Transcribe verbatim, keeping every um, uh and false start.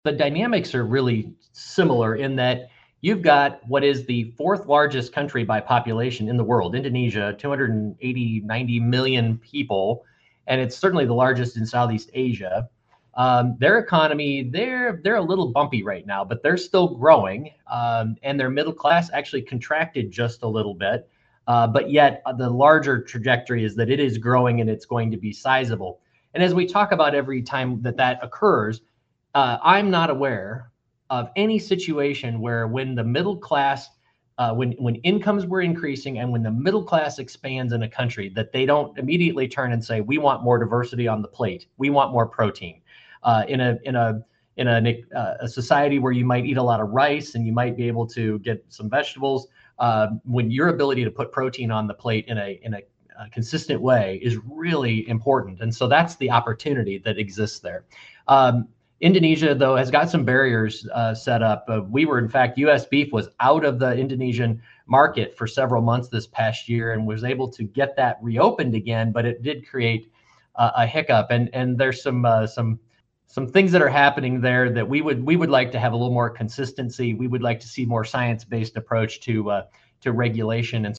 The dynamics are really similar in that you've got what is the fourth largest country by population in the world, Indonesia, two hundred eighty, ninety million people, and it's certainly the largest in Southeast Asia. Um, their economy, they're they're a little bumpy right now, but they're still growing, um, and their middle class actually contracted just a little bit. Uh, but yet uh, the larger trajectory is that it is growing and it's going to be sizable. And as we talk about every time that that occurs, uh, I'm not aware of any situation where when the middle class, uh, when when incomes were increasing and when the middle class expands in a country, that they don't immediately turn and say, "We want more diversity on the plate. We want more protein." Uh, in a in a in a, uh, a society where you might eat a lot of rice and you might be able to get some vegetables, uh, when your ability to put protein on the plate in a in a, a consistent way is really important, and so that's the opportunity that exists there. Um, Indonesia, though, has got some barriers uh, set up. Uh, we were, in fact, U S beef was out of the Indonesian market for several months this past year and was able to get that reopened again, but it did create uh, a hiccup. And and there's some uh, some some things that are happening there that we would we would like to have a little more consistency. We would like to see more science-based approach to uh, to regulation and